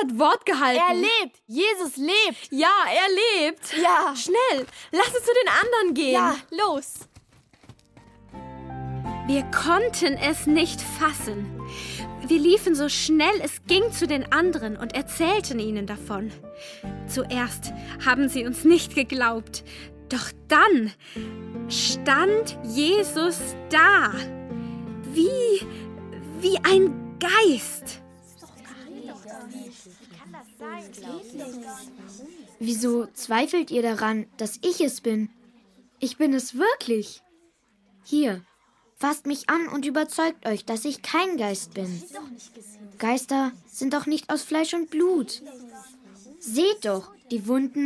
hat Wort gehalten. Er lebt. Jesus lebt. Ja, er lebt. Ja. Schnell, lass uns zu den anderen gehen. Ja, los. Wir konnten es nicht fassen. Wir liefen so schnell es ging zu den anderen und erzählten ihnen davon. Zuerst haben sie uns nicht geglaubt, doch dann stand Jesus da, wie ein Geist. Wieso zweifelt ihr daran, dass ich es bin? Ich bin es wirklich. Hier, fasst mich an und überzeugt euch, dass ich kein Geist bin. Geister sind doch nicht aus Fleisch und Blut. Seht doch, die Wunden